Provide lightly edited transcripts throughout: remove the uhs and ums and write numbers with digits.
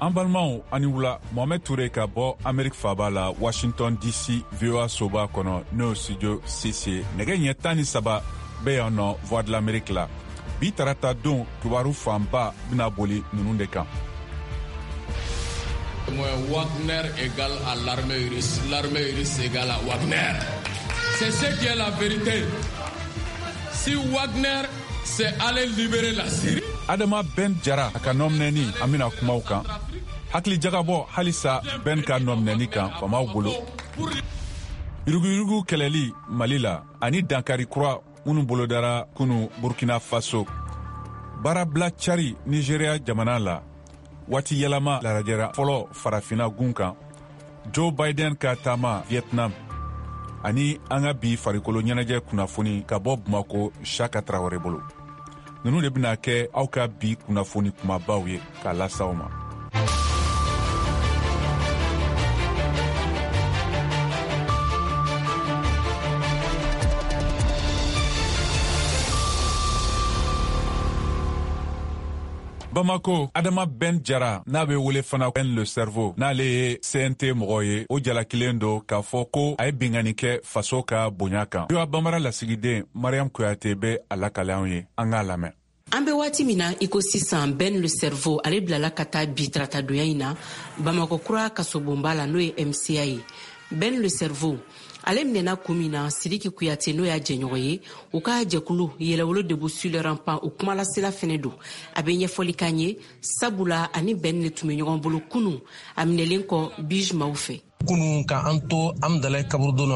An balimaw ani wula Mohamed Touré ka bɔ Amerik faaba la Washington DC VOA soba kɔnɔ n'o studio CC nɛgɛ ɲɛ 13 bɛ yan nɔ Voix de l'Amérique la bi tarata don kibaru fanba bena boli ninnu de kan. Wagner égale à l'armée russe égale à Wagner. C'est ce qui est la vérité. Si Wagner s'est allé libérer la Syrie, Adama Ben Jara a ka nɔminɛni an bena kumaw kan. Hakili jagabɔ halisa Ben ka nɔminɛni kan famaw bolo. Yuruguyurugu kɛlɛli Mali la ani dankari kura minnu bolodara kunu Burkina Faso. Baarabila cari Nigeria jamana la. Waati yɛlɛma larajɛra fɔlɔ farafina gun kan. Joe Biden ka taama Vietnam. Ani an ka bi farikolo ɲɛnajɛ kunnafoni ka bɔ Bamako Chaka Traoré bolo. Nunu de bena kɛ aw ka bi kunnafoni kumabaw ye k'a lasaw ma. Bamako, Adama Ben Jara n'a be wele fana Ben le cerveau n'ale ye CNT mɔgɔ ye o jalakilen do k'a fɔ ko a ye bingani kɛ faso ka bonya kan. Yoa Bambara lasigiden Mariam Kuyate be a lakale anw ye an k'a lamɛn. An be waati min na iko sisan Ben le cerveau ale bilala ka taa bi taratadonya in na Bamako kura kasobonba la n'o ye MCA ye. Ben le cerveau ale minɛna kun min na Sidiki Kuyate n'o y'a jɛɲɔgɔn ye u ka jɛkulu yɛlɛwolo debout sur le rempart o kumalasela fɛnɛ don a be ɲɛfɔli kan ye sabula ani Ben le tun be ɲɔgɔn bolo kunu a minɛlen kɔ Bige Maw fɛ. Kunu ka an to Amdalaye kaburudon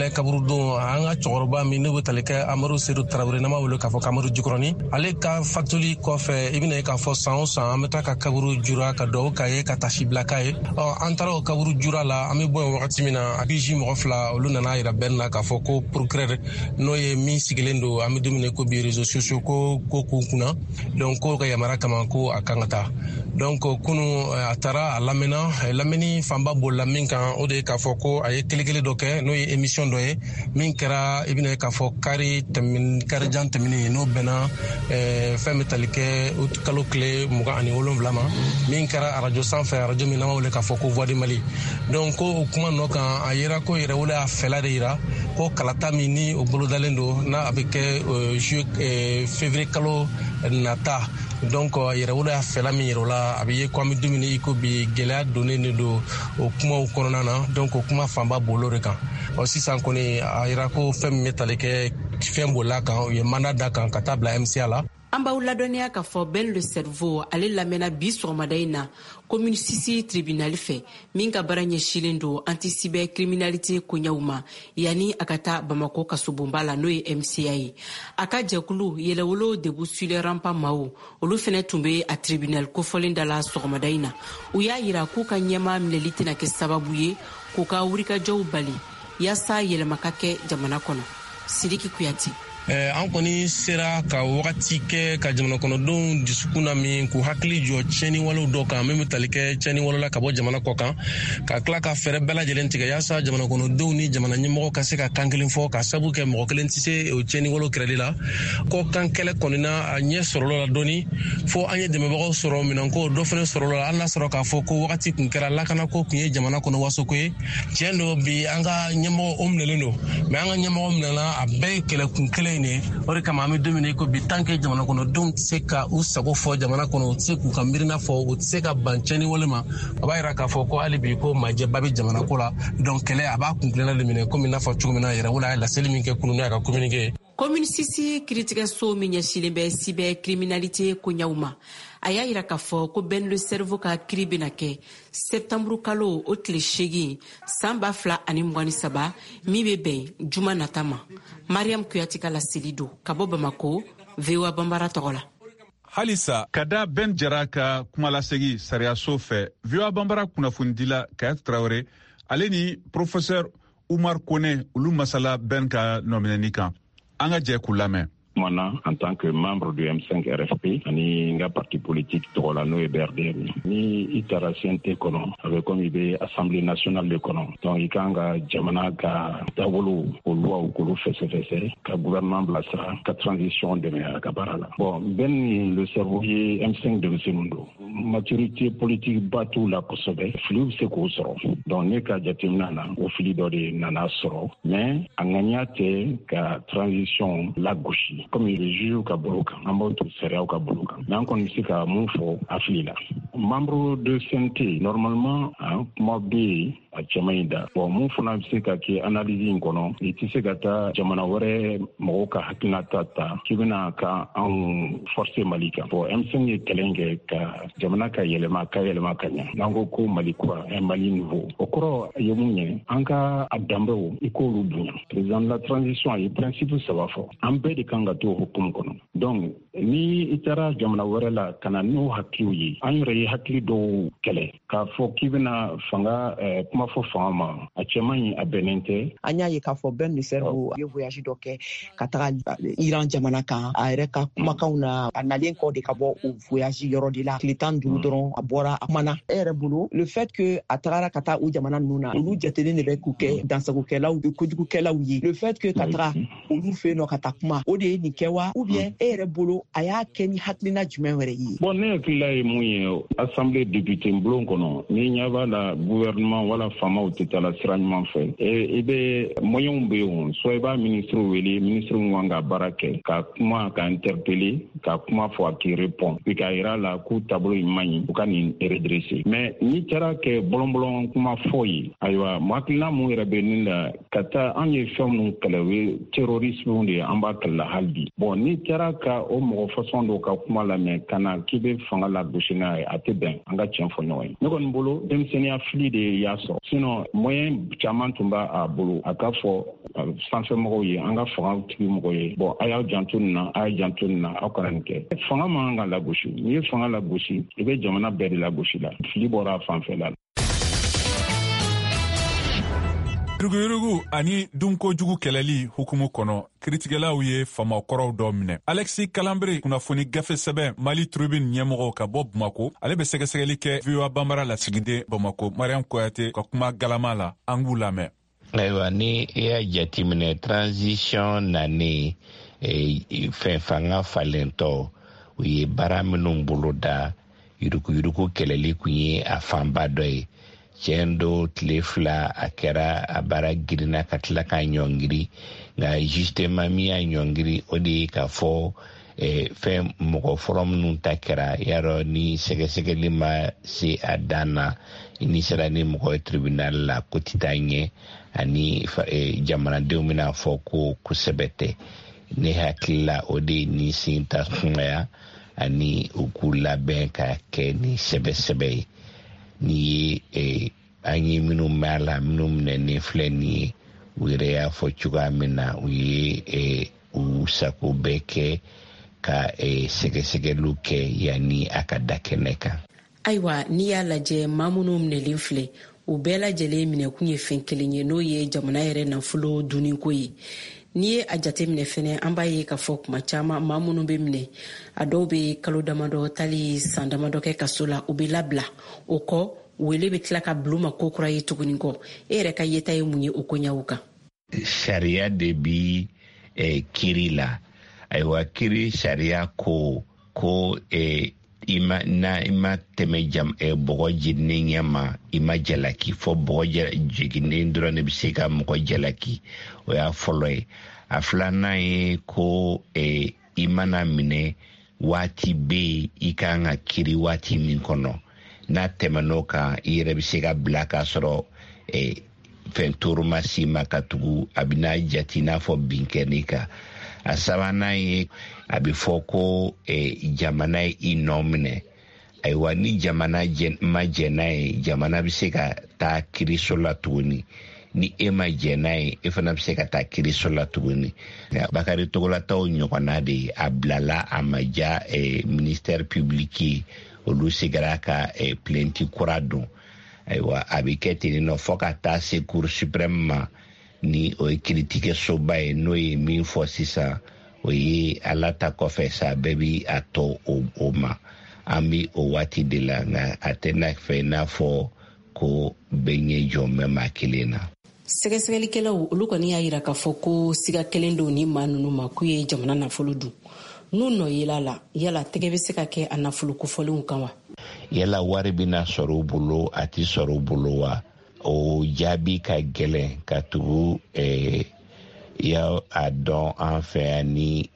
an ka cɛkɔrɔba min ne bɛ tali kɛ Amadu Seydou Traoré nama wele k'a fɔ Amadu Jikɔrɔni ale ka fatuli kɔfɛ i bɛna ye k'a fɔ san o san an bɛ taa ka kaburu jura ka dugawu k'a ye ka tasi bila k'a ye an taara o kaburu jura la an bɛ bɔ yen wagati min na Bige mɔgɔ fila olu nana yira Ben na k'a fɔ ko procureur n'o ye min sigilen don an bɛ dumuni ko bi réseaux sociaux ko k'u kunna donc ko ka yamaruya kama ko a kan ka taa donc kunu a taara a lamɛnni fanba bolila min kan o de ye k'a fɔ ko a ye kele dɔ kɛ n'o ye émission dɔ ye min kɛra i bɛna ye k'a fɔ karijan tɛmɛnen ye n'o bɛnna fɛn bɛ tali kɛ kalo tile 27 ma min kɛra arajo sanfɛ arajo min n'an b'a wele k'a fɔ ko Voix du Mali donc ko o kuma nɔ kan a yera ko yɛrɛwolo y'a fɛla de yira ko kalata min ni o bolodalen don n'a a bɛ kɛ février kalo nata donc yɛrɛwolo y'a fɛla min yɛrɛ o la a bɛ ye ko an bɛ dumuni i ko bi gɛlɛya donnen de don o kumaw kɔnɔna na donc o kuma fanba bolo de kan sisan kɔni a yira ko fɛn min bɛ tali kɛ fɛn bolila kan u ye mandat da kan ka taa bila MCA la. An b'aw ladɔnniya k'a fɔ Ben le cerveau ale lamɛnna bi sɔgɔmada in na commune 6 tribunal fɛ min ka baara ɲɛsilen don anti-cyber criminalité koɲɛw ma yani a ka taa Bamako kasobonba la n'o ye MCA ye. A ka jɛkulu yɛlɛwolo debout sur le rempart maaw olu fɛnɛ tun be a tribunal kofɔlen da la sɔgɔmada in na u y'a yira k'u ka ɲɛma minɛli tɛna kɛ sababu ye k'u ka wulikajɔw bali yaasa yɛlɛma ka kɛ jamana kɔnɔ. Sidiki Kuyate. An kɔni sera ka wagati kɛ ka jamana kɔnɔdenw dusukun na min k'u hakili jɔ tiɲɛniwalew dɔ kan min bɛ tali kɛ tiɲɛniwale la ka bɔ jamana kɔ kan ka tila ka fɛɛrɛ bɛɛ lajɛlen tigɛ yaasa jamana kɔnɔdenw ni jamana ɲɛmɔgɔ ka se ka kan kelen fɔ ka sabu kɛ mɔgɔ kelen tɛ se o tiɲɛniwalew kɛlɛli la kɔ kan kɛlɛ kɔni na a ɲɛ sɔrɔla la dɔɔni fo an ye dɛmɛbagaw sɔrɔ minɛnko dɔ fana sɔrɔla la hali n'a sɔrɔ k'a fɔ ko wagati kun kɛra lakanako kun ye jamana kɔnɔ wasoko ye tiɲɛ don bi an ka ɲɛmɔgɔ o minɛlen don mais an ka ɲɛmɔgɔ minɛla a bɛɛ ye kɛlɛkun kelen de o de kama an bɛ dumuni ko bi tant que jamana kɔnɔdenw tɛ se ka u sago fɔ jamana kɔnɔ u tɛ se k'u ka miirina fɔ u tɛ se ka ban tiɲɛniwale ma a b'a yira k'a fɔ ko hali bi ko majɛba bɛ jamana ko la donc kɛlɛ a b'a kuntilenna de minɛ komi n'a fɔ cogo min na yɛrɛwolo a ye laseli min kɛ kunun n'a ka communiqué. Commune 6 kiiritigɛso min ɲɛsilen bɛ cyber criminalité koɲɛw ma a y'a yira k'a fɔ ko Ben le cerveau ka kiiri bɛna kɛ septembre kalo o tile 8 san 2023 min bɛ bɛn juma nata ma. Mariam Kuyate ka laseli don ka bɔ Bamako VOA Bambara tɔgɔ la. Halisa ka da Ben Jara ka kumalasegi sariyaso fɛ VOA Bambara kunnafonidila Kayatu Traoré ale ni professeur Umar Kone olu masala Ben ka nɔminɛni kan an ka jɛ k'u lamɛn. Moi, en tant que membre du M5 RFP, ani nga parti politique togola no e BRD ni itara CNT kono avec comme ibe Assemblée nationale de kono. Donc ikanga jamana ka tabolo o loi o kolo fesse ka gouvernement blasra ka transition de ka barala. Bon, ben le cerveau M5 de Semundo. Maturité politique batu la kosobe. Flou se ko soro. Donc ne ka jatimna na o fili do de nana soro. Mais anganyate ka transition la gauche. Comme il joue ka boloka. Ambo to seria ka boloka. Mais on ici ka mon fo aflila. Membre de CNT normalement moi B a Chamaïda. Bon, mon fona se ka ki analyse ngono. Iti se gata jamana wore mo ka hakina tata. Kibina ka en force malika. Bon, M5 kelenge ka jamana ka yelema kanya. Nango ko malikwa mali nouveau. Okoro yemunye anka adambo ikolu bunya. Président de la transition et principe ça va fort. Ambe de kanga to hukum kono. Donc ni itara jamana wore la kana no hakliwi. Anyre hakli do kele. Ka fo kibina fanga kuma fo fama a chemani a benente. Anya ye ka fo ben le cerveau ye voyage doke katara Iran jamana kan a yɛrɛ ka kumakanw na a nalen kɔ de ka bɔ o voyage yɔrɔ de la tile 10 dɔrɔn a bɔra a kumana e yɛrɛ bolo le fait que a tagara ka taa o jamana ninnu na olu jatelen de bɛ k'u kɛ dansagokɛlaw kojugukɛlaw ye le fait que ka taga olu fɛ yen nɔ ka taa kuma o de ye nin kɛ wa ou bien e yɛrɛ bolo a y'a kɛ ni hakilina jumɛn wɛrɛ ye. Bon ne hakilila ye mun ye assemblée député bulon kɔnɔ ni ɲɛ b'a la gouvernement wala faamaw tɛ taa la sira ɲuman fɛ i bɛ moyens bɛ yen soit i b'a ministre wele ministre min ka baara kɛ ka kuma ka interpeller ka kuma fɔ a k'i répond puis k'a yira la k'u taabolo in man ɲi u ka nin redresser mais n'i taara kɛ bɔlɔn kuma fɔ ye ayiwa hakilina mun yɛrɛ bɛ nin la ka taa an ye fɛn minnu kɛlɛ o ye terrorisme de ye an b'a kɛlɛ hali bi bon n'i taara ka o mɔgɔ façon dɔw ka kuma lamɛn ka na k'i bɛ fanga la gosi n'a ye a tɛ bɛn an ka tiɲɛ fɔ ɲɔgɔn ye ne kɔni bolo denmisɛnninya fili de y'a sɔrɔ sinon moyen caman tun b'a a bolo a ka fɔ sanfɛmɔgɔw ye an ka fanga tigi mɔgɔw ye bon a y'aw janto nin na a ye janto nin na aw kana nin kɛ fanga man kan ka lagosi n'i ye fanga lagosi i bɛ jamana bɛɛ de lagosi la fili bɔra a fanfɛla la. Yuruguyurugu ani dunkojugu kɛlɛli hukumu kɔnɔ kiritigɛlaw ye fama kɔrɔw dɔ minɛ. Alexis Kalanbere kunnafoni gafe sɛbɛn Mali Tribune ɲɛmɔgɔ ka bɔ Bamako ale bɛ sɛgɛsɛgɛli kɛ VOA Bambara lasigiden Bamako Mariam Koyate ka kuma galama la an b'u lamɛn. Ayiwa ni i y'a jateminɛ transition nani fɛn fanga falentɔ u ye baara minnu bolo da yuruguyurugu kɛlɛli kun ye a fanba dɔ ye. Tiɲɛ do tile 2 a kɛra a baara girinna ka tila ka ɲɔngiri nka justement min y'a ɲɔngiri o de ye k'a fɔ fɛn mɔgɔ fɔlɔ minnu ta kɛra yarɔ ni sɛgɛsɛgɛli ma se a dan na ni sera ni mɔgɔ ye tribunal la ko tɛ taa ɲɛ ani jamanadenw bɛna fɔ ko kosɛbɛ tɛ ne hakili la o de ye ni sen ta sumaya ani u k'u labɛn ka kɛ ni sɛbɛsɛbɛ ye. Ni ye an ye minnu mɛn la minnu minɛnen filɛ nin ye u yɛrɛ y'a fɔ cogoya min na u ye u sago bɛɛ kɛ ka sɛgɛsɛgɛliw kɛ yanni a ka da kɛnɛ kan. Ayiwa n'i y'a lajɛ maa minnu minɛlen filɛ u bɛɛ lajɛlen minɛkun ye fɛn kelen ye n'o ye jamana yɛrɛ nafolo dunniko ye. N'i ye a jateminɛ fɛnɛ an b'a ye k'a fɔ kuma caman maa minnu bɛ minɛ a dɔw bɛ kalo damadɔ tali san damadɔ kɛ kaso la u bɛ labila o kɔ wele bɛ tila ka bila ma ko kura ye tuguni kɔ e yɛrɛ ka yeta ye mun ye o koɲaw kan. Sariya de bi kiri la ayiwa kiri sariya ko i ma tɛmɛ bɔgɔ jeninen ɲɛ ma i ma jalaki fɔ bɔgɔ jiginnen dɔrɔn de bɛ se ka mɔgɔ jalaki o y'a fɔlɔ ye a filanan ye ko i mana minɛ waati bɛ i kan ka kiri waati min kɔnɔ n'a tɛmɛn'o kan i yɛrɛ bɛ se ka bila k'a sɔrɔ fɛn tɔɔrɔ ma s'i ma ka tugu a bɛna jate i n'a fɔ bin kɛnɛ kan. A sabanan ye a bɛ fɔ ko jamana ye i nɔ minɛ ayiwa ni jamana ma jɛ n'a ye jamana bɛ se ka taa kiriso la tuguni ni e ma jɛ n'a ye e fana bɛ se ka taa kiriso la tuguni. Bakari Togolataw ɲɔgɔnna de ye a bilala a ma ja ministère public ye olu seginna ka plainte kura don ayiwa a bɛ kɛ ten nɔ fɔ ka taa se cour suprême ma ni o ye kiiritigɛsoba ye n'o ye min fɔ sisan o ye ala ta kɔfɛ sa bɛɛ bi a tɔ o ma an bi o waati de la nka a tɛ n'a fɛ n'a fɔ ko bɛɛ ɲɛ jɔ mɛ maa kelen na. sɛgɛsɛgɛlikɛlaw olu kɔni y'a yira k'a fɔ ko siga kelen don ni maa ninnu ma k'u ye jamana nafolo dun n'u nɔ yela la yala tɛgɛ bɛ se ka kɛ a nafolo kofɔlenw kan wa. yala wari bɛna sɔrɔ u bolo a tɛ sɔrɔ u bolo wa o jaabi ka gɛlɛn ka tugu ya a dɔn an fɛ yan ni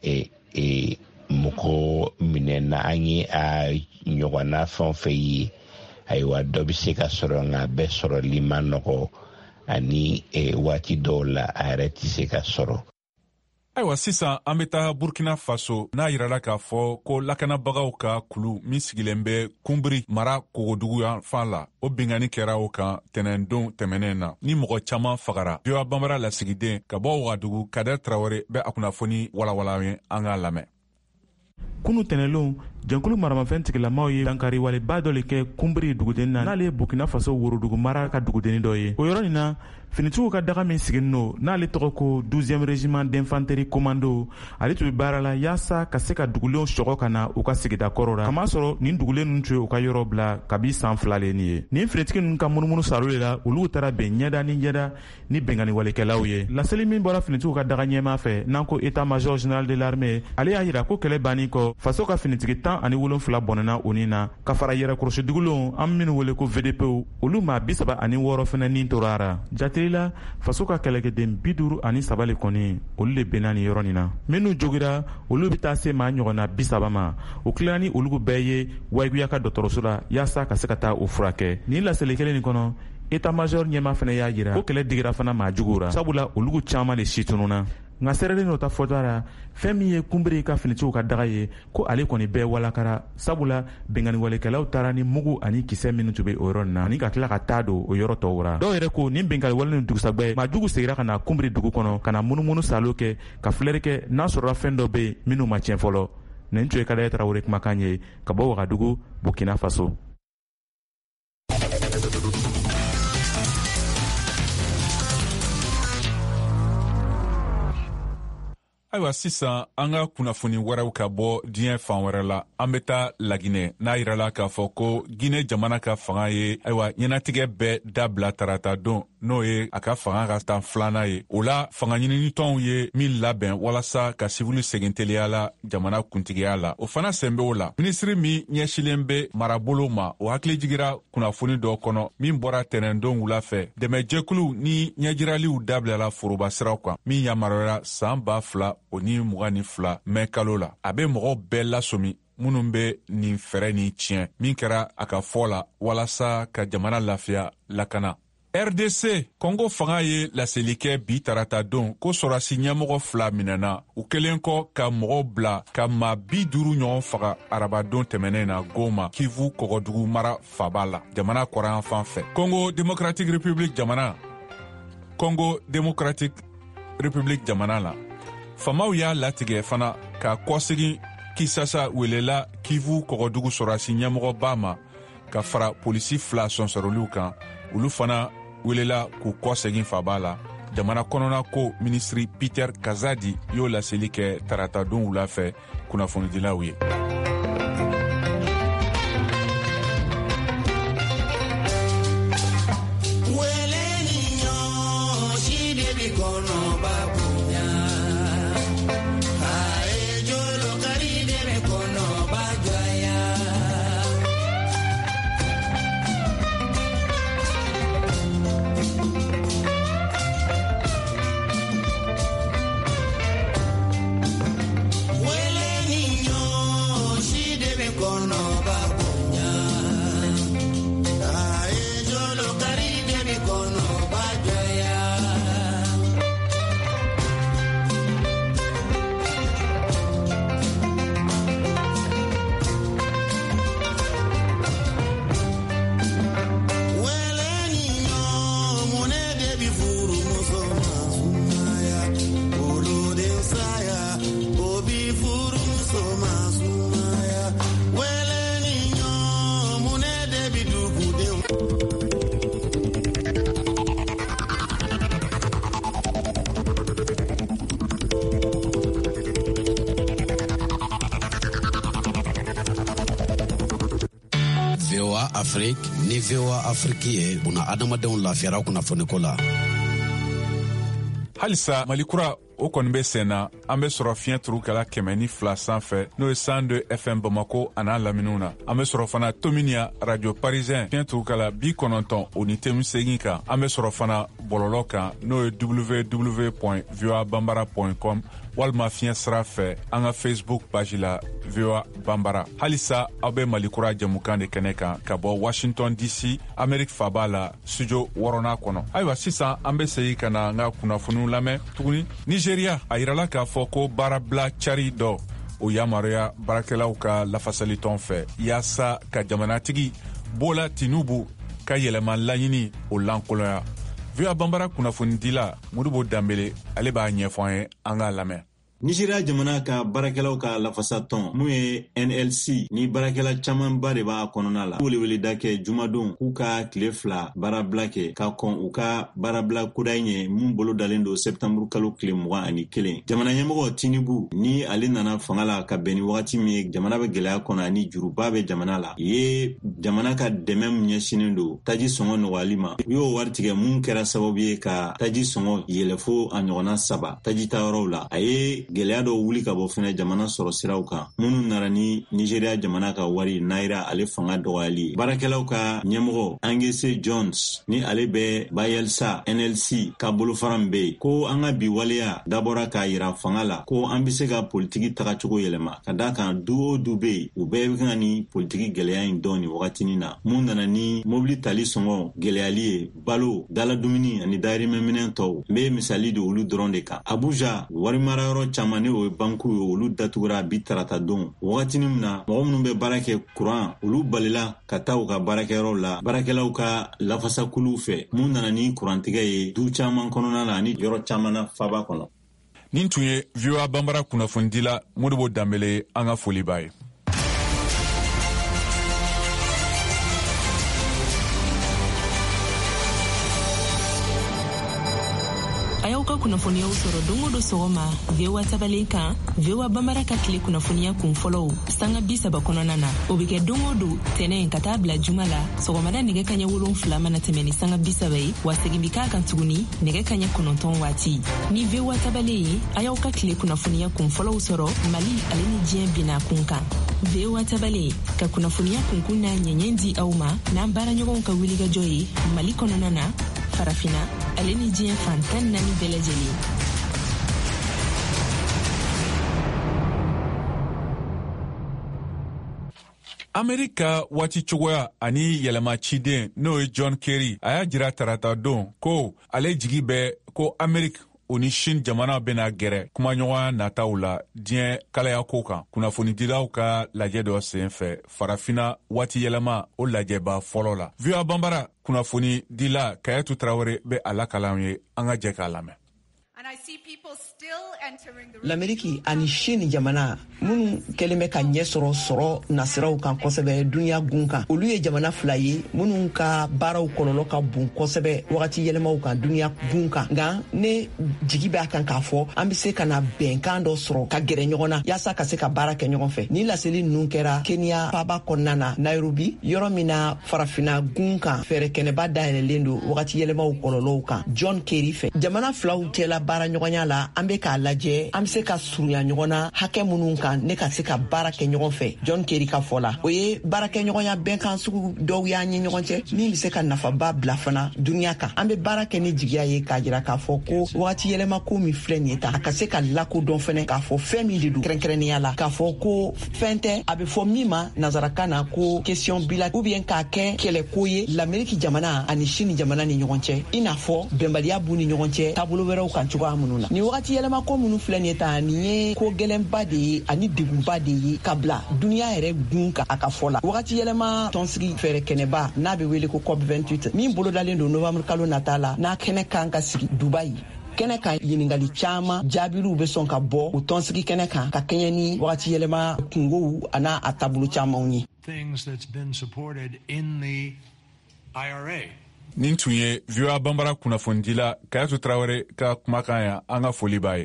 mɔgɔ minɛna an ye a ɲɔgɔnna fɛn fɛn ye ayiwa dɔ bɛ se ka sɔrɔ nka bɛɛ sɔrɔli ma nɔgɔ ani waati dɔw la a yɛrɛ tɛ se ka sɔrɔ. ayiwa sisan an bɛ taa burkina faso n'a yirala k'a fɔ ko lakanabagaw ka kulu min sigilen bɛ kunbiri mara kogodugu fan la o bingani kɛra o kan tɛnɛndon tɛmɛnen na ni mɔgɔ caman fagara. VOA banbara lasigiden ka bɔ wagadugu Kader Traoré bɛ a kunnafoni walawala ye an k'a lamɛn. kunu tɛnɛlon jɛnkulu maramafɛn tigilamaw ye dankari waleba dɔ le kɛ kunbiri dugudennin na n'ale ye burkina faso worodugu mara ka dugudennin dɔ ye o yɔrɔ nin na finitigiw ka daga min sigin n'o n'ale tɔgɔ ko 12e régiment d'infanterie commando ale tun bɛ baara la yaasa ka se ka dugulenw sɔgɔ ka na u ka sigida kɔrɔ la kamasɔrɔ nin dugulen ninnu tun ye u ka yɔrɔ bila kabi san 2 le nin ye nin finitigi ninnu ka munumunu saro de la olu taara bɛn ɲɛda ni ɲɛda ni bɛngani walekɛlaw ye laseli min bɔra finitigiw ka daga ɲɛma fɛ n'an ko état major général de l'armée ale y'a yira ko kɛlɛ bannen kɔ faso ka finitigi 17 bɔnɛna o nin na ka fara yɛrɛkɔrɔsi dugulenw an minnu wele ko VDPw olu maa 36 fɛnɛ nin tora ra jatelila faso ka kɛlɛkɛden 53 le kɔni olu le bɛnna ni yɔrɔ nin na minnu jogira olu bɛ taa se maa ɲɔgɔnna 30 ma o tilala ni olu bɛɛ ye wayiguya ka dɔgɔtɔrɔso la yaasa ka se ka taa o furakɛ nin laseli kelen nin kɔnɔ état major ɲɛma fɛnɛ y'a yira ko kɛlɛ digira fana maa juguw ra sabula olugu caman le si tununa nka sɛrɛlen dɔ ta fɔta ra fɛn min ye kunbiri ka finitigiw ka daga ye ko ale kɔni bɛɛ walakara sabula benganiwalekɛlaw taara ni mugu ani kisɛ minnu tun bɛ o yɔrɔ nin na ani ka tila ka taa don o yɔrɔ tɔw ra dɔw yɛrɛ ko nin benganiwale ni dugusɛgbɛ maa jugu segira ka na kunbiri dugu kɔnɔ ka na munumunu salo kɛ ka filɛri kɛ n'a sɔrɔla fɛn dɔ bɛ yen minnu ma tiɲɛ fɔlɔ nin tun ye Kader Traoré kumakan ye ka bɔ Wagadugu Burkina Faso. ayiwa sisan an ka kunnafoni wɛrɛw ka bɔ diɲɛ fan wɛrɛ la an bɛ taa laginɛ n'a yirala k'a fɔ ko Guinée jamana ka fanga ye ayiwa ɲɛnatigɛ bɛɛ dabila tarata don n'o ye a ka fanga ka tan 2nan ye o la fanga ɲinitɔnw ye min labɛn walasa ka sivili segin teliya la jamana kuntigiya la o fana sen bɛ o la minisiri min ɲɛsilen bɛ marabolo ma o hakili jigira kunnafoni dɔ kɔnɔ min bɔra tɛnɛndon wula fɛ dɛmɛjɛkulu ni ɲɛjiraliw dabilala foroba siraw kan min yamaruyara san 2022 mɛ kalo la a bɛ mɔgɔw bɛɛ lasomi minnu bɛ nin fɛrɛ ni tiɲɛ min kɛra a ka fɔ la walasa ka jamana lafiya lakana. RDC Kongo fanga ye laseli kɛ bi tarata don ko sɔrasi ɲɛmɔgɔ 2 minɛna u kelen kɔ ka mɔgɔw bila ka maa 50 ɲɔgɔn faga arabadon tɛmɛnen na Goma Kivu kɔgɔdugu mara faba la jamana kɔrɔyan fan fɛ. Congo Democratic Republic jamana la famaw y'a latigɛ fana ka kɔsegin Kisasa welela Kivu kɔgɔdugu sɔrasi ɲɛmɔgɔba ma ka fara polisi 2 sɔnsɔrɔliw kan olu fana welela k'u kɔsegin faba la jamana kɔnɔna ko ministri Peter Kazadi y'o laseli kɛ tarata don wula fɛ kunnafonidilaw ye. Afrique ni VOA Afrique ye buna adamadenw lafiyara kunnafoniko la. Halisa Malikura o kɔni bɛ sen na an bɛ sɔrɔ fiɲɛ turu kala 102 sanfɛ n'o ye 102 FM Bamako a n'a laminiw na. An bɛ sɔrɔ fana Tominia Radio Parisien fiɲɛ turu kala 90 o ni temu segin kan. An bɛ sɔrɔ fana bɔlɔlɔ kan n'o ye www.voabambara.com walima fiɲɛ sira fɛ an ka Facebook page la VOA Bambara. Halisa aw bɛ Malikura jamukan de kɛnɛ kan ka bɔ Washington DC Amerique faba la studio 6 kɔnɔ. Ayiwa sisan an bɛ segin ka na an ka kunnafoniw lamɛn tuguni. Nigeria a yirala k'a fɔ ko baarabila cari dɔ o yamaruya baarakɛlaw ka lafasali tɔn fɛ yaasa ka jamanatigi Bola Tinubu ka yɛlɛma laɲini o lankolonya. VOA Bambara kunnafonidila Modibo Dambele ale b'a ɲɛfɔ an ye an k'a lamɛn. Nigeria jamana ka barakɛlaw ka lafasa tɔn mun ye NLC ni barakɛla camanba de b'a kɔnɔna la. Weleweleda kɛ jumadon k'u ka tile 2 baarabila kɛ ka kɔn u ka baarabila kodayi ɲɛ mun bolo dalen don septembre kalo tile 21. Jamana ɲɛmɔgɔ Tinubu ni ale nana fanga la ka bɛn ni wagati min ye jamana bɛ gɛlɛya kɔnɔ ani juruba bɛ jamana la. Ye jamana ka dɛmɛ mun ɲɛsinen don taji sɔngɔ nɔgɔyali ma. U y'o wari tigɛ mun kɛra sababu ye ka taji sɔngɔ yɛlɛ fo a ɲɔgɔnna 3 taji ta yɔrɔw la. A ye gɛlɛya dɔw wuli ka bɔ fɛnɛ jamana sɔrɔ siraw kan minnu nara ni Nigeria jamana ka wari naira ale fanga dɔgɔyali. Baarakɛlaw ka ɲɛmɔgɔ Angese Jones ni ale bɛ Bayelsa NLC ka bolofara min bɛ ko an ka bi waleya dabɔra k'a yira fanga la ko an bɛ se ka politiki tagacogo yɛlɛma ka da kan du o du bɛ u bɛɛ bɛ kan ni politiki gɛlɛya in dɔn ni wagatinin na mun nana ni mobili tali sɔngɔ gɛlɛyali ye balo dala dumuni ani dayirimɛminɛn tɔw n bɛ misali de olu dɔrɔn de kan. Abuja wari mara yɔrɔ caman o ye banku ye olu datugura bi tarata don wagatinin min na mɔgɔ minnu bɛ baara kɛ kuran olu balila ka taa u ka baarakɛyɔrɔw la baarakɛlaw ka lafasakuluw fɛ mun nana ni kurantigɛ ye du caman kɔnɔna la ani yɔrɔ caman na faba kɔnɔ. Nin tun ye VOA Bambara kunnafonidila Modibo Dambele an ka foli b'a ye. Ayaw ka kunnafoniyaw sɔrɔ don o don sɔgɔma VOA tabalen kan VOA Bambara ka tile kunnafoniya kun fɔlɔw sanga 30 kɔnɔna na o bɛ kɛ don o don tɛnɛn ka taa bila juma la sɔgɔmada nɛgɛ kaɲɛ 7 mana tɛmɛ ni sanga 30 ye wa segin bi k'a kan tuguni nɛgɛ kaɲɛ 9 waati ni VOA tabalen ye ayaw ka tile kunnafoniya kun fɔlɔw sɔrɔ Mali ale ni diɲɛ bina kun kan VOA tabalen ka kunnafoniya kunkun na ɲɛɲɛ di aw ma n'an baaraɲɔgɔnw ka wulikajɔ ye Mali kɔnɔna na farafina ale ni diɲɛ fantan 4 bɛɛ lajɛlen. Amerika waati cogoya ani yɛlɛma ciden n'o ye John Kerry a y'a jira tarata don ko ale jigi bɛ ko Amerika o ni Chine jamana bɛna gɛrɛ kumaɲɔgɔnya nataw la diɲɛ kalaya ko kan. Kunnafonidilaw ka lajɛ dɔ sen fɛ farafina waati yɛlɛma o lajɛba fɔlɔ la. VOA Bambara kunnafonidila Kayetu Traore bɛ a lakalan ye an ka jɛ k'a lamɛn. L'Amérique ani Chine jamana minnu kɛlen bɛ ka ɲɛ sɔrɔ nasiraw kan kosɛbɛ dunya gun kan olu ye jamana 2 ye minnu ka baaraw kɔlɔlɔ ka bon kosɛbɛ wagati yɛlɛmaw kan dunya gun kan nka ne jigi b'a kan k'a fɔ an bɛ se ka na bɛnkan dɔ sɔrɔ ka gɛrɛ ɲɔgɔn na yaasa ka se ka baara kɛ ɲɔgɔn fɛ ni laseli ninnu kɛra Kenya faba kɔnɔna na Nairobi yɔrɔ min na farafina gun kan fɛɛrɛ kɛnɛba dayɛlɛlen don wagati yɛlɛmaw kɔlɔlɔw kan John Kerry fɛ jamana 2 cɛla baara ɲɔgɔnya la an bɛ k'a lajɛ an bɛ se ka surunya ɲɔgɔn na hakɛ minnu kan ne ka se ka baara kɛ ɲɔgɔn fɛ John Kerry ka fɔ la o ye baarakɛ ɲɔgɔnya bɛnkan sugu dɔw y'an ye ɲɔgɔn cɛ min bɛ se ka nafaba bila fana dunya kan an bɛ baara kɛ ni jigiya ye k'a jira k'a fɔ ko wagati yɛlɛma ko min filɛ nin ye ta a ka se ka lakodɔn fɛnɛ k'a fɔ fɛn min de don kɛrɛnkɛrɛnnenya la k'a fɔ ko fɛn tɛ a bɛ fɔ min ma nazarakan na ko question bila ou bien k'a kɛ kɛlɛko ye l'Amérique jamana ani Chine jamana ni ɲɔgɔn cɛ i n'a fɔ bɛnbaliya b'u ni ɲɔgɔn cɛ taabolo wɛrɛw kan cogoya minnu na ni wagati yɛlɛma ko minnu filɛ nin ye ta nin ye ko gɛlɛnba de ye ani degunba de ye ka bila dunya yɛrɛ gun ka a ka fɔ la wagati yɛlɛma tɔnsigi fɛɛrɛ kɛnɛba n'a bɛ wele ko COP28 min bolodalen don novembre kalo nata la n'a kɛnɛ kan ka sigi Dubaï kɛnɛ kan ɲiningali caman jaabiriw bɛ sɔn ka bɔ o tɔnsigi kɛnɛ kan ka kɛɲɛ ni wagati yɛlɛma kungow an'a a taabolo camanw ye. Nin tun ye VOA Bambara kunnafonidila Kayetu Traore ka kumakan ya an ka foli b'a ye.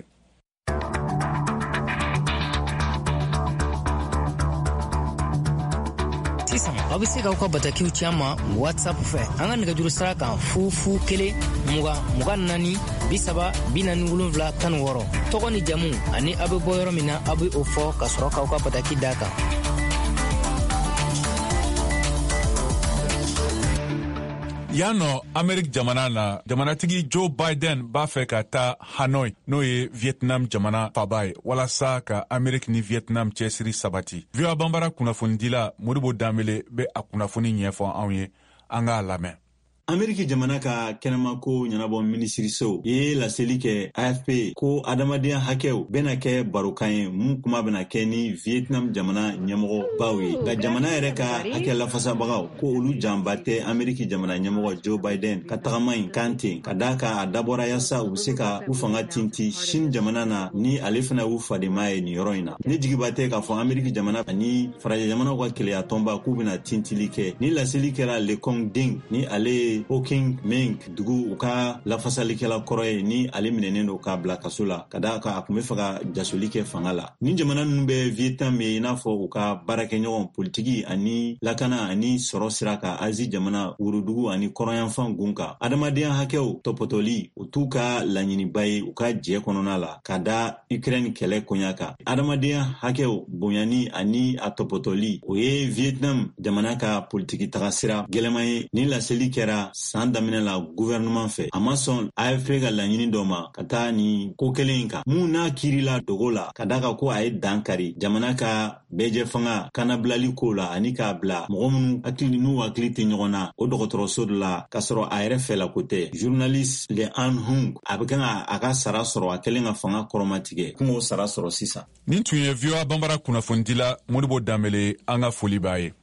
sisan aw bɛ se k'aw ka batakiw ci an ma WhatsApp fɛ an ka nɛgɛjuru sira kan 0 20 4 30 47 16 tɔgɔ ni jamu ani aw bɛ bɔ yɔrɔ min na aw bɛ o fɔ ka sɔrɔ k'aw ka bataki d'a kan. Yano Amerik jamana na jamanatigi Joe Biden b'a fɛ ka taa Hanoi n'o ye Vietnam jamana faba ye walasa ka Amerik ni Vietnam cɛsiri sabati. VOA Bambara kunnafonidila Modibo Dambele bɛ a kunnafoni ɲɛfɔ anw ye an k'a lamɛn. Ameriki jamana ka kɛnɛma ko ɲɛnabɔ minisiriso ye laseli kɛ AFP ko adamadenya hakɛw bɛna kɛ barokan ye mun kuma bɛna kɛ ni Vietnam jamana ɲɛmɔgɔ baw ye. Nka jamana yɛrɛ ka hakɛ lafasabagaw ko olu janba tɛ Ameriki jamana ɲɛmɔgɔ Joe Biden ka tagama in kan ten ka daa ka a dabɔra yasa u se ka u fanga tinti Chine jamana na ni ale fana u fadema ye nin yɔrɔ in na. Ne jigiba tɛ k'a fɔ Ameriki jamana ani Faraja jamanaw ka keleya tɔnba k'u bɛna tintili kɛ. Ni laseli kɛra Le Kong Ding ni ale Hoking Meng dugu u ka lafasalikɛla kɔrɔ ye ni ale minɛnen do k'a bila kaso la ka daa ka a kun bɛ fɛ ka jasoli kɛ fanga la. Ni jamana ninnu bɛ Vietnam ye i n'a fɔ u ka baarakɛɲɔgɔn politiki ani lakana ani sɔrɔ sira ka Azi jamana wurudugu ani kɔrɔnyanfan gun kan. Adamadenya hakɛw tɔpɔtɔli u t'u ka laɲiniba ye u ka jɛ kɔnɔna la ka da Ukraine kɛlɛ koɲa kan. Adamadenya hakɛw bonyani ani a tɔpɔtɔli o ye Vietnam jamana ka politiki taga sira gɛlɛman ye ni laseli kɛra san daminɛ la gouvernement fɛ. A ma sɔn AFP ka laɲini dɔ ma ka taa ni ko kelen in kan. Mun n'a kirila dogo la ka da ko a ye dan kari jamana ka bɛɛjɛ fanga kanabilali ko la ani k'a bila mɔgɔ minnu hakili n'u hakili tɛ ɲɔgɔn na o dɔgɔtɔrɔso dɔ la k'a sɔrɔ a yɛrɛ fɛla ko tɛ. Journaliste Le An Hung a bɛ kan a ka sara sɔrɔ a kɛlen ka fanga kɔrɔmatigɛ kungo sara sɔrɔ sisan. Nin tun ye VOA Bambara kunnafonidila Modibo Dambele an ka foli b'a ye.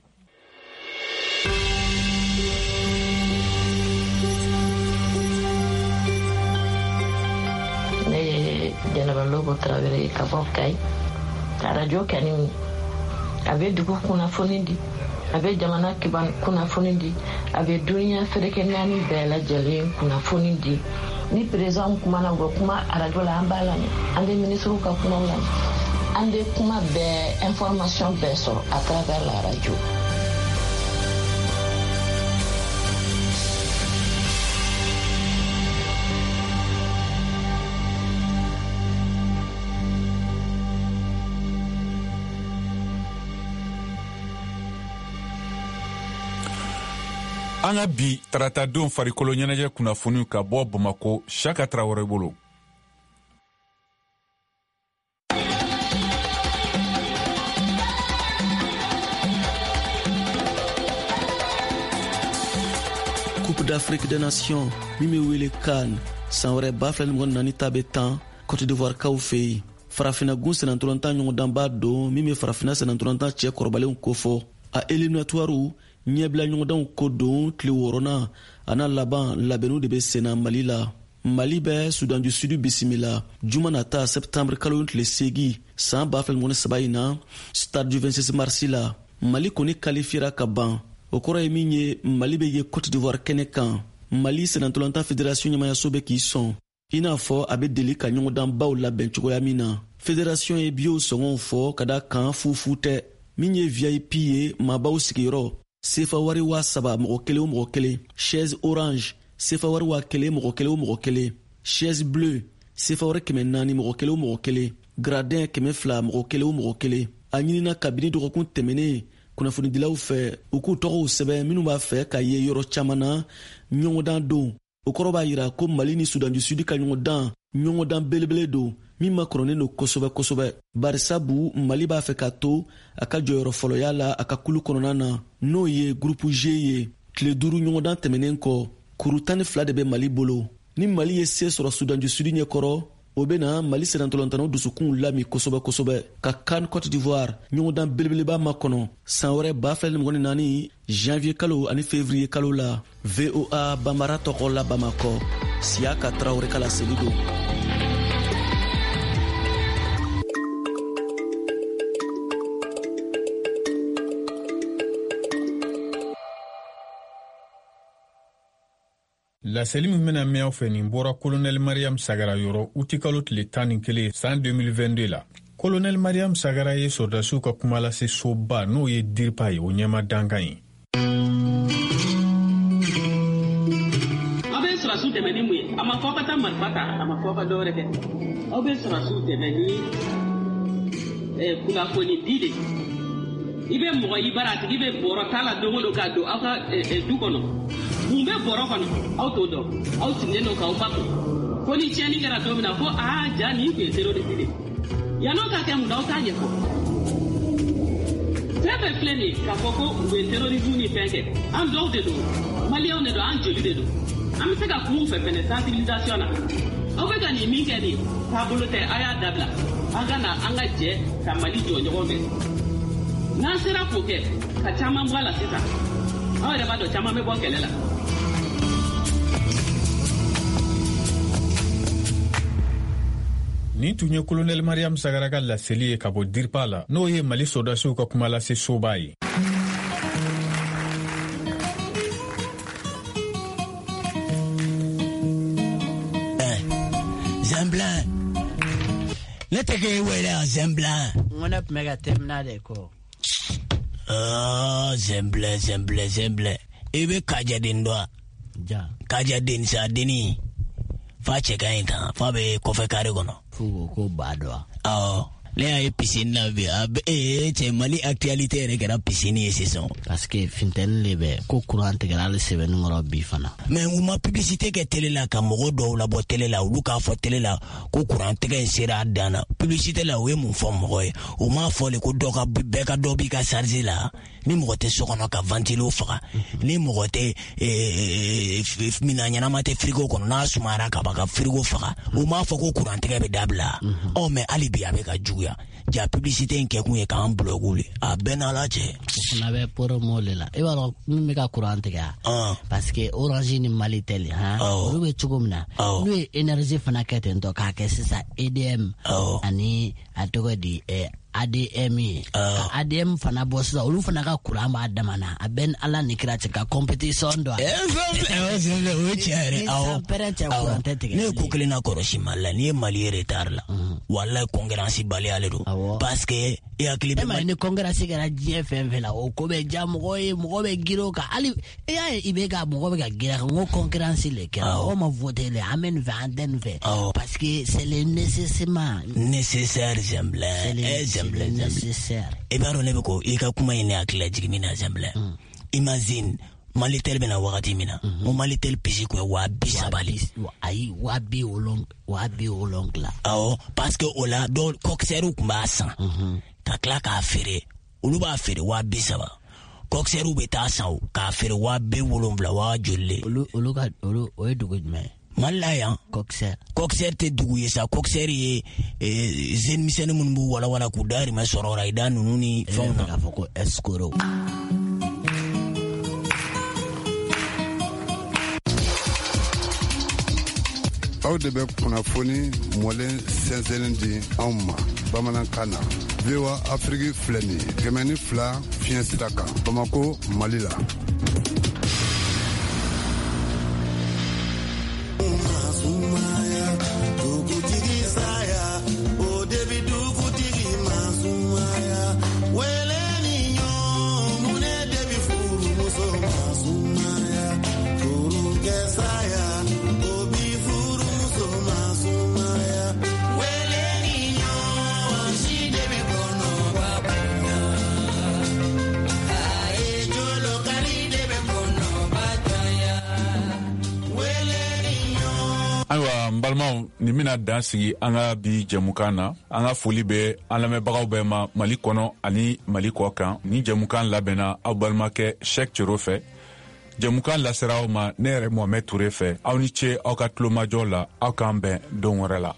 Jɛnɛba Lobo Tarawele ka bɔ Kayi radio kɛni a bɛ dugu kunnafoni di a bɛ jamana kiban kunnafoni di a bɛ duniya fereke naani bɛɛ lajɛlen kunnafoni di ni président kumana u bɛ kuma radio la an b'a lamɛn an bɛ ministre ka kumaw lamɛn an bɛ kuma bɛɛ information bɛɛ sɔrɔ à travers la radio. An ka bi taratadenw farikolo ɲɛnajɛ kunnafoniw ka bɔ Bamako Chaka Traoré bolo. Coupe d'Afrique des Nations min bɛ wele CAN san wɛrɛ 2024 ta bɛ tan Côte d'Ivoire kaw fɛ yen. Farafina gun senatɔlɔntan ɲɔgɔndanba don min bɛ farafina senatɔlɔntan cɛ kɔrɔbalenw kofɔ a éliminatoires ɲɛbila ɲɔgɔndanw ko don tile 6nan a n'a laban labɛnniw de bɛ senna Mali la. Mali bɛ Sudan du Sud bisimila juma nata septembre kalo tile 8 san 2023 in na stade du 26 mars la. Mali kɔni qualifiera ka ban. O kɔrɔ ye min ye Mali bɛ ye Côte d'Ivoire kɛnɛ kan. Mali senatɔlɔntan fédération ɲɛmayaso bɛ k'i sɔn i n'a fɔ a bɛ deli ka ɲɔgɔndanbaw labɛn cogoya min na. Fédération ye bio sɔngɔw fɔ ka da kan fufu tɛ min ye VIP ye maabaw sigiyɔrɔ sefa wari 3,000 mɔgɔ kelen o mɔgɔ kelen. Chaise orange sefa wari 1,000 mɔgɔ kelen o mɔgɔ kelen. Chaise bleue sefa wari 400 mɔgɔ kelen o mɔgɔ kelen. Gradin 200 mɔgɔ kelen o mɔgɔ kelen. A ɲinina kabini dɔgɔkun tɛmɛnen kunnafonidilaw fɛ u k'u tɔgɔw sɛbɛn minnu b'a fɛ ka ye yɔrɔ caman na ɲɔgɔndan don. O kɔrɔ b'a yira ko Mali ni Sudan du Sud ka ɲɔgɔndan belebele don min ma kɔrɔnen don kosɛbɛ kosɛbɛ. Barisabu Mali b'a fɛ ka to a ka jɔyɔrɔ fɔlɔya la a ka kulu kɔnɔna na n'o ye groupe G ye. Tile 5 ɲɔgɔndan tɛmɛnen kɔ kuru 12 de bɛ Mali bolo. Ni Mali ye se sɔrɔ Sudan du Sud ɲɛkɔrɔ o bena Mali senatɔlɔntanaw dusukun lami kosɛbɛ kosɛbɛ ka CAN Côte d'Ivoire ɲɔgɔndan belebeleba makɔnɔ san wɛrɛ 2024 janvier kalo ani février kalo la. VOA Bambara tɔgɔ la Bamakɔ Siaka Traoré ka laseli don. Laseli min bena mɛn fɛ nin bɔra Colonel Mariam Sagara yɔrɔ uti kalo tile 11 san 2022 la. Colonel Mariam Sagara ye sɔrdasiw ka kuma lase soba n'o ye DIRPA ye o ɲɛma dankan ye. Aw bɛ sɔrɔsiw dɛmɛ ni mun ye? A ma fɔ ka taa marifa ta, a ma fɔ ka dɔ wɛrɛ kɛ. Aw bɛ sɔrɔsiw dɛmɛ ni kunnafoni di de. I bɛ mɔgɔ i bara a tigi bɛ bɔrɔ t'a la don o don k'a don aw ka du kɔnɔ. Mun bɛ bɔrɔ kɔnɔ aw t'o dɔn. Aw sigilen don k'aw ba kun. Ko ni tiɲɛni kɛra don min na ko ja nin tun ye terroriste de. Yan'o ka kɛ mun na aw t'a ɲɛfɔ. Fɛn bɛɛ filɛ nin ye k'a fɔ ko u ye terrorisme ni fɛn kɛ. An dɔw de don, maliyɛnw de don, an joli de don. An bɛ se ka kun fɛ fɛnɛ sensibilisation na. Aw bɛ ka nin min kɛ nin taabolo tɛ a y'a dabila. An ka na an ka jɛ ka Mali jɔ ɲɔgɔn fɛ. N'an sera k'o kɛ ka caman bɔ a la sisan. Aw yɛrɛ b'a dɔn caman bɛ bɔ kɛlɛ la. Nin tun ye Colonel Mariam Sagara ka laseli ye ka bɔ DIRPA la n'o ye Mali sɔrdasiw ka kuma lase soba ye. Zemblan ne tɛ k'e wele a Zemblan. N ko ne tun bɛ ka tɛmina de ko. Zemblan i bɛ kajaden dɔn wa? Ja. Kajaden sa deni fa cɛ ka ɲi kan fa bɛ kɔfɛ kare kɔnɔ. Fo ko ba dɔn wa? Awɔ ne y'a ye piscine na bi cɛ Mali actualité yɛrɛ kɛra piscine ye sisan. Parce que funtɛni de bɛ ko courant tigɛra hali sɛbɛnni kɔrɔ bi fana. Mais u ma publicité kɛ télé la ka mɔgɔ dɔw labɔ télé la olu k'a fɔ télé la ko courant tigɛ in sera a dan na. Publicité la u ye mun fɔ mɔgɔ ye u m'a fɔ le ko bɛɛ ka dɔ b'i ka charge la ni mɔgɔ tɛ so kɔnɔ ka ventilo faga ni mɔgɔ tɛ mina ɲɛnama tɛ frigo kɔnɔ n'a sumayara ka ban ka frigo faga u m'a fɔ ko courant tigɛ bɛ dabila. Mais hali bi a bɛ ka juguya. Ja publicité in kɛ kun ye k'an bloquer le a bɛɛ n'ala cɛ. O fana bɛ promo le la. I b'a dɔn min bɛ ka courant tigɛ parce que Orange ni Malitel olu bɛ cogo min na n'u ye énergie fana kɛ ten tɔ k'a kɛ sisan EDM ani a tɔgɔ di ADM ye ka ADM fana bɔ sisan olu fana ka courant b'a dama na a bɛ ala ni kira cɛ ka compétition dɔ. O ye tiɲɛ yɛrɛ ne ye ko kelen na kɔlɔsi Mali la n'i ye Mali ye retard la walayi concurrence baliya le don parce que i hakili bɛ ni concurrence kɛra diɲɛ fɛn fɛn la o ko bɛ ja mɔgɔ ye mɔgɔ bɛ girin o kan hali i y'a ye i bɛ ka mɔgɔ bɛ ka girin a kan n ko concurrence le kɛra mɔgɔ ma voté le an bɛ nin fɛ an tɛ nin fɛ parce que c'est le nécessaire Zemblan nécessaire. I b'a dɔn ne bɛ ko i ka kuma in ne hakili la jigin min na Zemblan. Imagine Malitel bɛna wagati min na o Malitel pisi kun ye 230. Ayi 270. Awɔ parce que o la dɔw coxeur kun b'a san ka tila k'a feere olu b'a feere 230. Coxeur bɛ taa san k'a feere 270 waa joli le. Olu o ye dugu jumɛn ye? Mali la yan coxeur tɛ dugu ye sa coxeur ye zone misɛnnin minnu b'u walawala k'u dahirimɛ sɔrɔ o la i da ninnu ni fɛnw na. K'a fɔ ko escroc. aw de bɛ kunnafoni mɔlen sɛnsɛnnin di anw ma bamanankan na. VOA Afrique filɛ nin ye 102 fiɲɛ sira kan Bamako Mali la. Ayiwa n balimaw nin bɛna dan sigi an ka bi jɛmukan na an ka foli bɛ an lamɛnbagaw bɛɛ ma Mali kɔnɔ ani Mali kɔ kan ni jɛmukan labɛnna aw balimakɛ Sɛk Cero fɛ jɛmukan lasera aw ma ne yɛrɛ Mohamed Ture fɛ aw ni ce aw ka tulomajɔ la aw k'an bɛn don wɛrɛ la.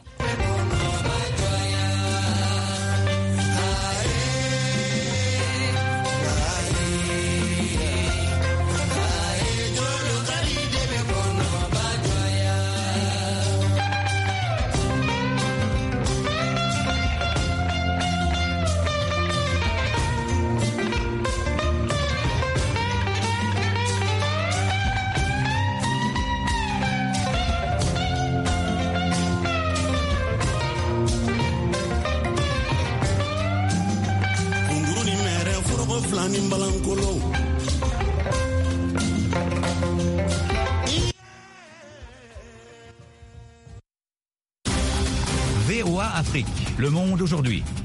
Jama Flani Mbalankolo. VOA Afrique, le monde aujourd'hui.